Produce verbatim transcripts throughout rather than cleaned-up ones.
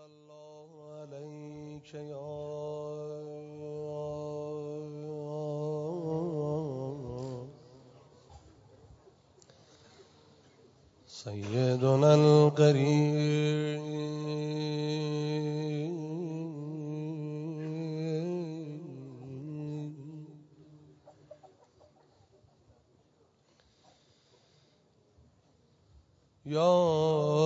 الله عليك يا سيدنا القريب يا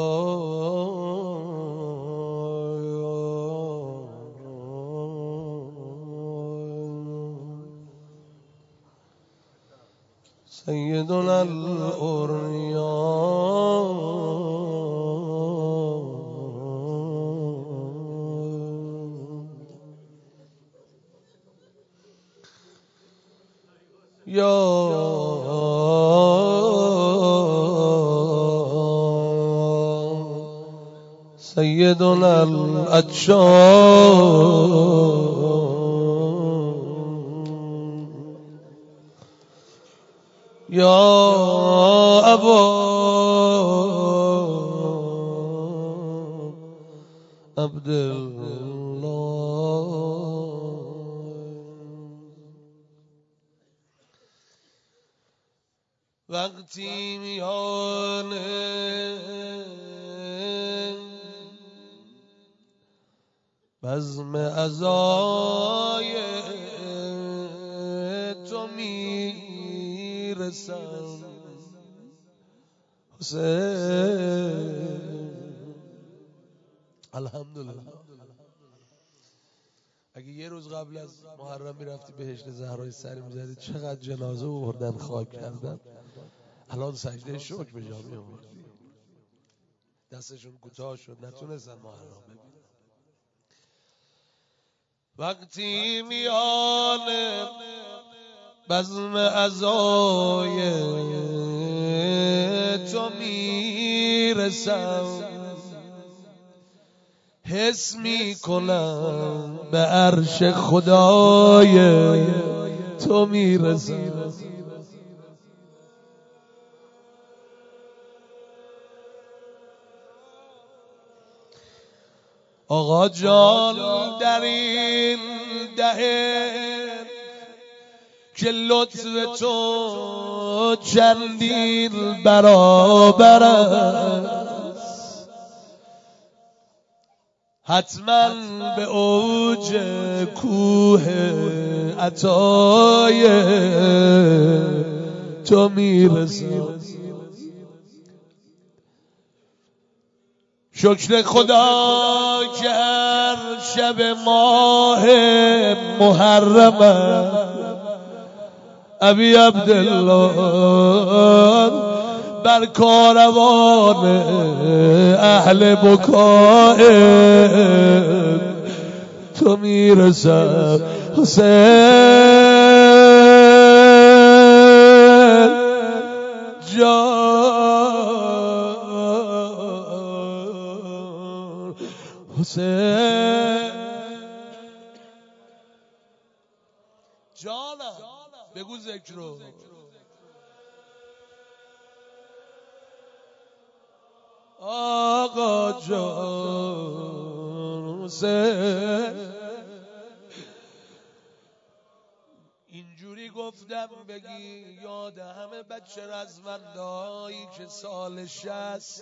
سيدنا الأوريان يا سيدنا الأتشان يا أبا عبد الله وقتی میانه بزم عزای تو میرسم حسین الحمدلله. اگه یه روز قبل از محرم میرفتی بهشت زهرای سری میزدی چقدر جنازه بردن خاک کردن، الان سجده شکر به جا می‌آورد. دستشون کوتاه شد نتونستن محرم ببینن. وقتی میان بزم عزای تو میرسم حس میکنم به عرش خدای تو میرسم. آقا جان در این دهه که لطف تو چندین برابر است، حتما به اوج کوه عطای تو میرسم. شکر خدا که هر شب ماه محرم ابی عبدالله بر کاروان اهل بکای تو میرسم. حسین جان حسین جانم بگو ذکر رو. آقا جان حسین اینجوری گفتم بگی یاد همه بچه رزمندایی که سال شصت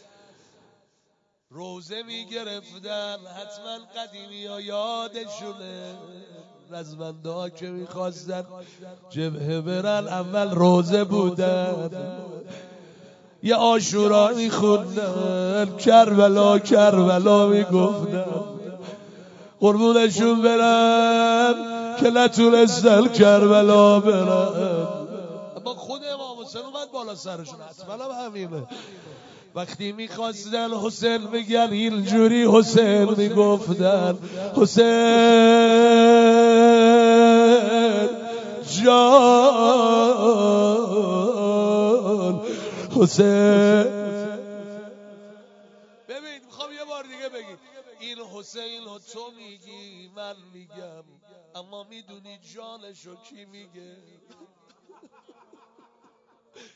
روزه میگرفتن، حتما قدیمی ها یادشونه رزمنده ها که میخواستن جبهه برن اول روزه بودن، یه عاشورا میخوندن، کربلا کربلا میگفتن، قربونشون برن که نتونستن کربلا برن. اما خود امام حسین اومد بالا سرشون، حتما هم همینه. وقتی میخواستن حسین بگن اینجوری حسین میگفتن حسین جان حسین. ببین میخوام یه بار دیگه بگی این حسین رو تو میگی من میگم، اما میدونی جانشو کی میگه؟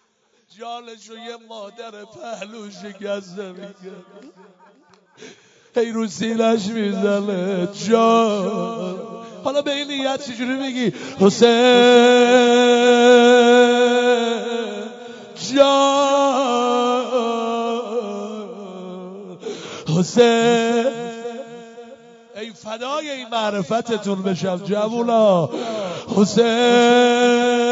جانشو یه مادر پهلو شکسته میگه. هی رو سینش میزنه جان. حالا به این نیت چجوری میگی؟ حسین جان حسین. ای فدای این معرفتتون بشم جوونا. حسین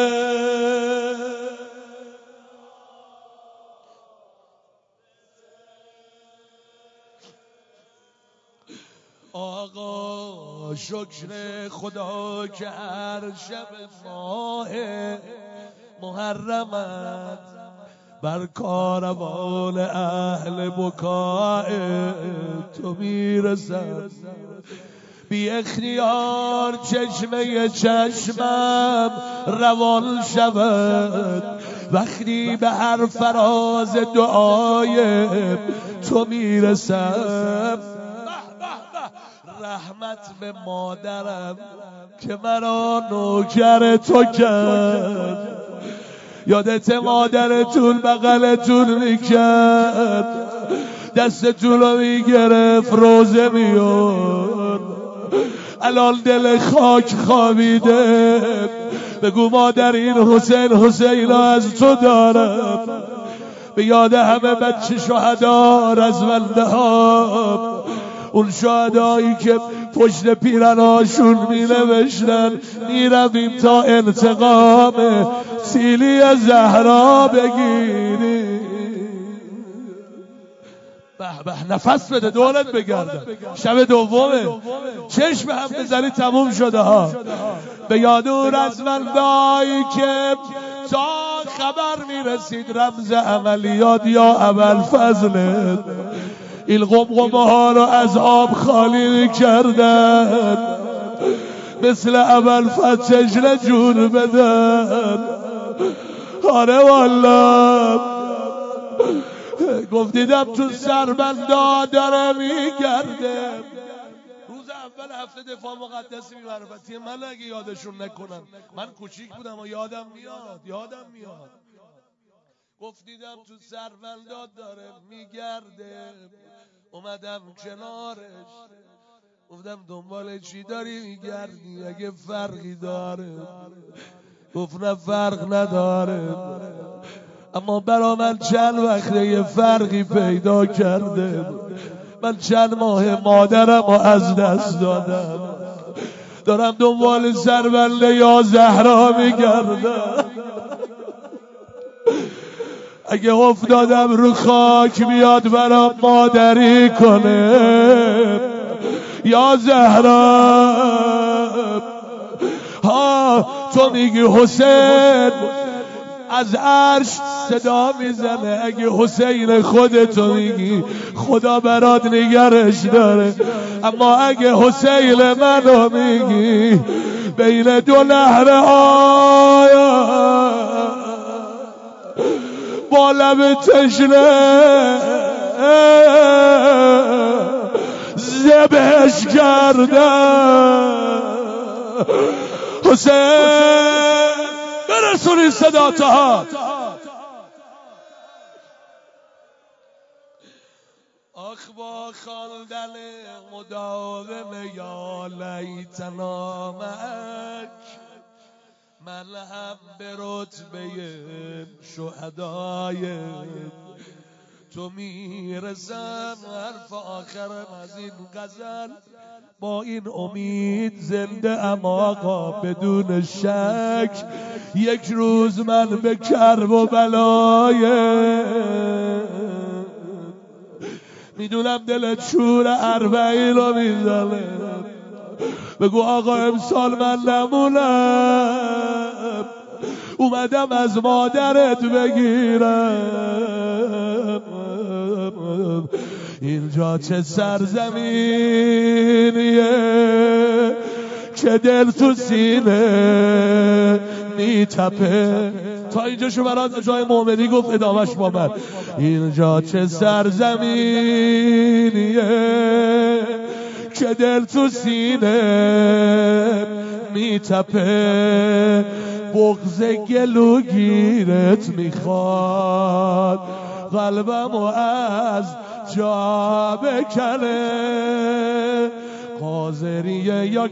آقا شکر خدا که هر شب ماه محرمت بر کاروان اهل بکاء تو میرسد. بی اختیار چشمه چشمم روان شود وقتی به هر فراز دعای تو میرسم. رحمت به مادرم که مرا نوکر تو کرد. یادت مادرتون بغلتون میکرد دستتون رو میگرفت روزه میاد. الان دل خاک خوابیده. بگو مادر این حسین حسین از تو دارم. به یاد همه بچه شهدا رزمنده ها، اون شهدایی که پشت پیرناشون می نوشتن میرویم تا انتقام سیلی زهرا بگیری. به به نفس بده دورت بگردن. شب دومه چشم هم بزنی تموم شده ها. به یاد اون رزمندهایی که تا خبر میرسید رمز عملیات یا ابوالفضل این قمقمه ها رو از آب خالی میکردن مثل ابوالفضل چجل جون بدن. آره والا گفتیدم تو سربندا داره میگرده. روز اول هفته دفاع مقدسی معرفتی من اگه یادشون نکنم، من کوچیک بودم و یادم میاد یادم میاد گفتیدم تو سربندا داره میگرده. اومدم کنارش گفتم دنبال چی داری میگردی؟ اگه فرقی داره؟ گفت نه فرق نداره، اما برا من چند وقته یه فرقی پیدا کرده. من چند ماه مادرم رو از دست دادم، دارم دنبال سربنده یا زهرا میگردم. اگه افتادم رو خاک بیاد برام مادری کنه یا زهرا. ها تو میگی حسین از عرش صدا میزنه. اگه حسین خودتو میگی خدا برات نگرش داره، اما اگه حسین منو میگی بین دو نهر آیا با لب تشنه ذبحش کردن. حسین برسونی صدا تا آخ با خواندن مداوم یا لیتنا معک من هم به رتبه شهدای تو میرسم. حرف آخرم از این غزل با این امید زنده ام آقا بدون شک. یک روز من به کرب و بلای میدونم دلت شور اربعین رو میزنه. بگو آقا امسال من نمونم، اومدم از مادرت بگیرم. اینجا چه سرزمینیه که دل تو سینه میتپه. تا اینجا شو برات جای مومنی گفت، ادامش با من. اینجا چه سرزمینیه که دل تو سینه میتپه. بغض گلوگیرت میخواد قلبم و از جا بکنه. قاضریه یا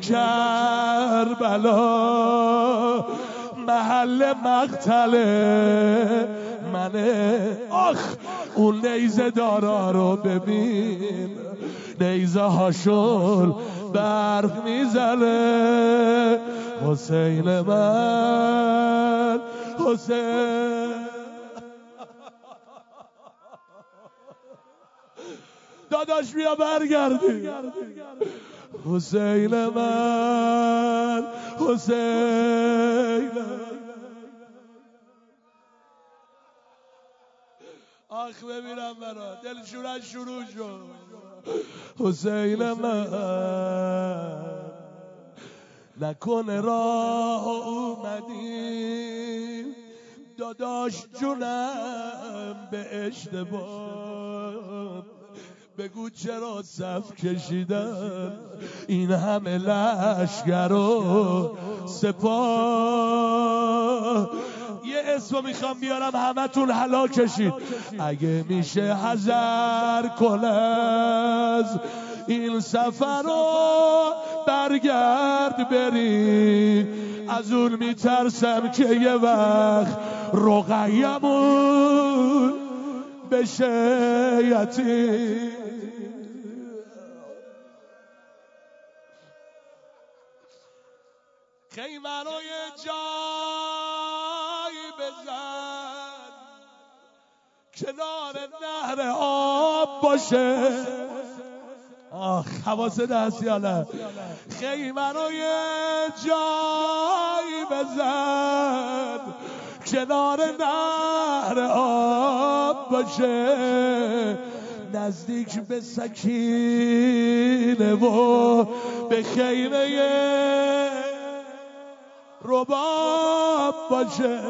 کربلا محل مقتله منه. آخ اون نیزه دارا رو ببین، نیزه هاشون برق میزنه. حسین من حسین داداش بیا برگردی. حسین من حسین آخ ببینم برا دلشونش شروع شد. حسین من نکنه راه اومدیم داداش جونم به اشتباه. بگو چرا صف کشیدن این همه لشگر و سپاه. یه اسمو میخوام بیارم همتون حلا کشید. اگه میشه حذر کن از این سفر رو برگرد بری. از اون میترسم که یه وقت رقیمون بشه یتیم. خیمه رو یه جایی بزن کنار نهر آب باشه. آخ حواست هست یا نه؟ خیمه رو یه جایی بزن کنار نهر آب باشه. نزدیک به سکینه و به خیمه رباب باشه.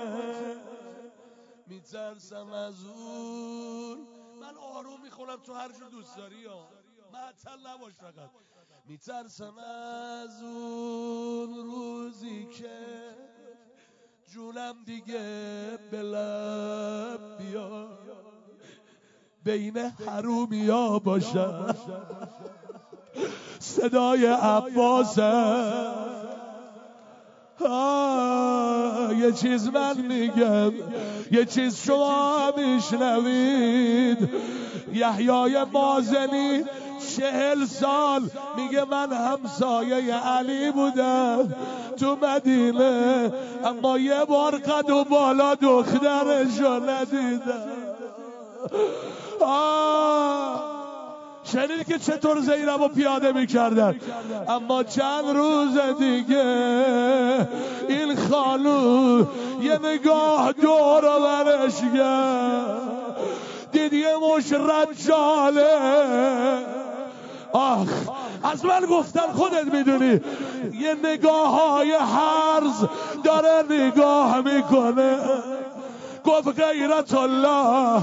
میترسم از اون، من آروم میخونم تو هر جور دوست داری ها، معطل نباش فقط. میترسم از اون روزی که جونم دیگه به لب بیاد بین حرومیا باشم. صدای عباسم یه چیز من میگم یه چیز شما میشنوید. یحیای مازنی چهل سال میگه من همسایه علی بودم تو مدینه، اما یه بار قد و بالا دخترشو ندیدم. آه شنید که چطور زینب رو پیاده میکردن، اما چند روز دیگه این خالو یه نگاه دور و برش کرد، دید یه مش رجاله. آخ از من گفتن خودت میدونی، یه نگاه های هرز داره نگاه میکنه. گفت غیرت الله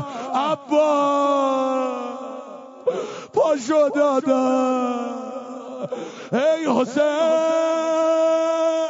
عبا پاشو دادا ای حسین.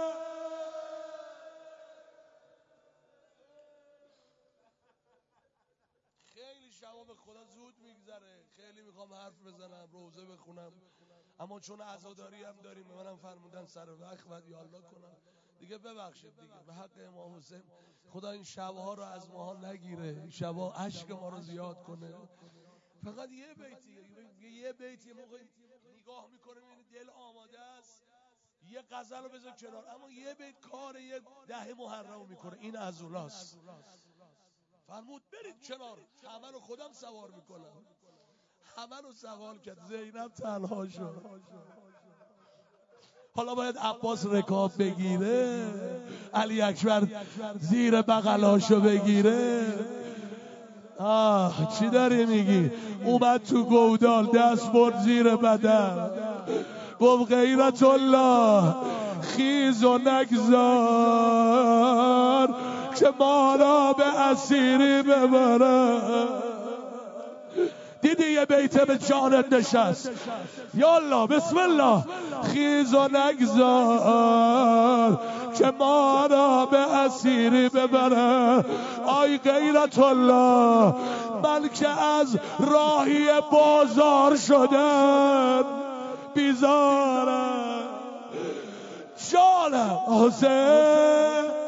خیلی شبا به خدا زود میگذره، خیلی میخوام حرف بزنم روزه بخونم، اما چون عزاداری هم داریم به منم فرمودن سر وقت باید یالله کنم دیگه. ببخشید دیگه به حق امام حسین، خدا این شبها رو از ماها نگیره، این شبها عشق ما رو زیاد کنه. فقط یه بیتی یه بیتی یه موقع نگاه میکنیم این دل آماده است، یه غزل رو بذار کنار، اما یه بیت کار یه ده محرم میکنه. این از اولاست. فرمود برید کنار، همه رو خودم سوار میکنم. همه رو سوار کرد، زینب تنها شد. حالا باید عباس رکاب بگیره، علی اکبر زیر بغلاشو بگیره. آه چی داری میگی؟ اومد تو گودال دست برد زیر بدن، گفت غیرت الله خیز و نگذار که ما را به اسیری ببره. دیدی یه بیته به جانت نشست. یالله بسم الله. خیز و نگذار که ما را به اسیری ببره. آی غیرت الله، من که از راهی بازار شدم بیزارم. جانم حسین